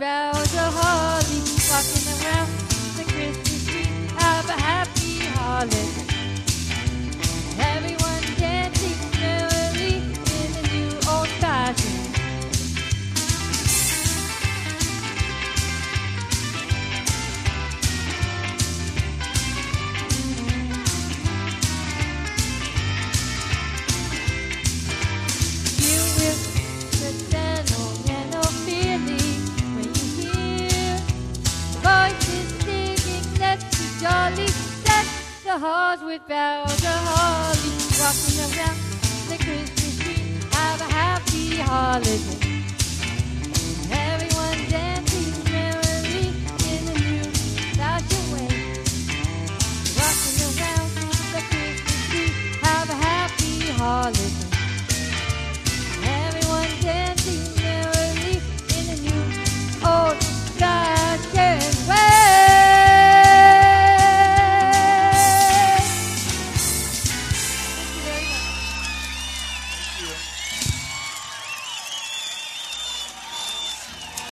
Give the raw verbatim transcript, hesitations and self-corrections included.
boughs of holly, walking around the Christmas tree. Have a happy holiday. Everyone dancing merrily in the new old fashioned. You will sit down and no feeling when you hear voices singing, let's be jolly, deck the halls with boughs of holly, walking around the Christmas tree. Have a happy holiday.